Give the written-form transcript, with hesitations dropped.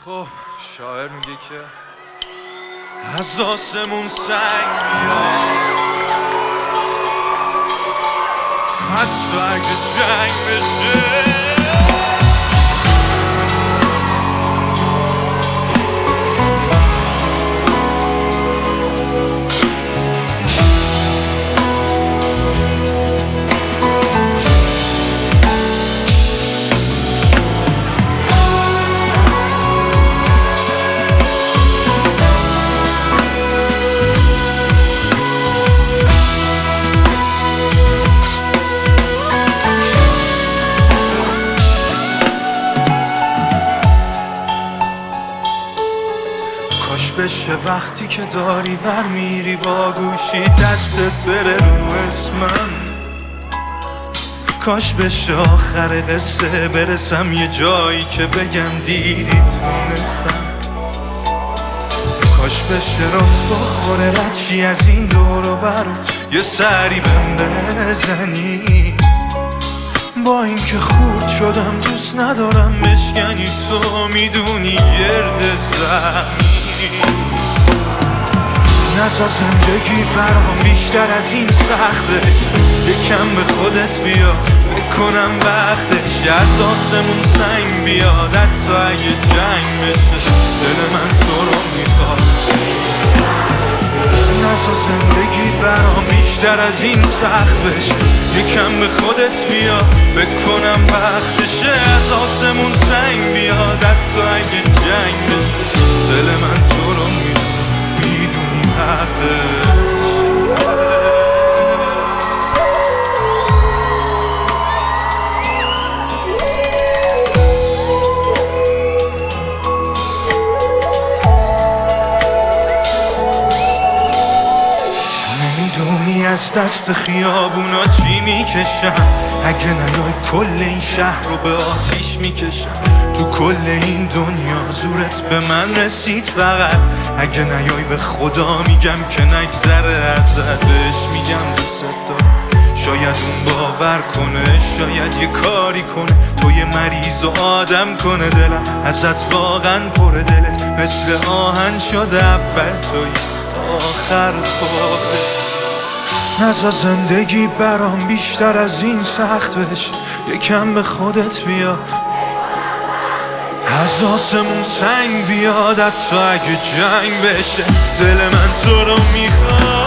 خب شاعر میگه که از آسمون سنگ میاد، حتی اگه جنگ بشه. کاش بشه وقتی که داری ور میری با گوشی دستت بره رو اسمم، کاش بشه آخر قصه برسم یه جایی که بگم دیدی تونستم، کاش بشه رات بخوره رچی از این دور و بر یه سری بهم بزنی. با اینکه خورد شدم دوست ندارم بشکنی، تو میدونی گرد زمینی. نزا زندگی برام بیشتر از این سخته، یکم به خودت بیا فکر کنم وقتش از آسمون سنگ بیاد، حتی اگه جنگ بشه دل من تو رو میخواد. نزا زندگی برام بیشتر از این سخت بشه، یکم به خودت بیا فکر کنم وقتشه از آسمون سنگ بیاد، حتی اگه جنگ بشه دل من تو رو میدونی حقش. نمیدونی از دست خیابونا چی میکشم، اگه نیای کل این شهر رو به آتیش میکشم. تو کل این دنیا زورت به من رسید فقط، اگه نیای به خدا میگم که نگذره ازت، بهش میگم دوست دارم. شاید اون باور کنه، شاید یه کاری کنه، تو یه مریض و آدم کنه. دلم ازت واقعا پره، دلت مثل آهن شده، اول توی آخر خودت. نزا زندگی برام بیشتر از این سخت بشه، یکم به خودت بیا از آسمون سنگ بیاد، حتی اگه جنگ بشه دل من تو رو میخواد.